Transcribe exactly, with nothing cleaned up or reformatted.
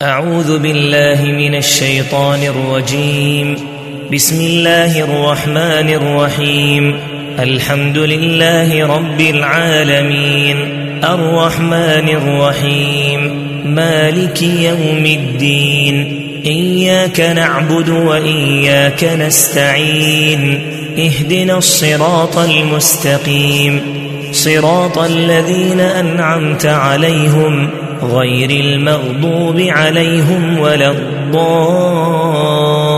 أعوذ بالله من الشيطان الرجيم. بسم الله الرحمن الرحيم. الحمد لله رب العالمين، الرحمن الرحيم، مالك يوم الدين، إياك نعبد وإياك نستعين، اهدنا الصراط المستقيم، صراط الذين أنعمت عليهم غير المغضوب عليهم ولا الضالين.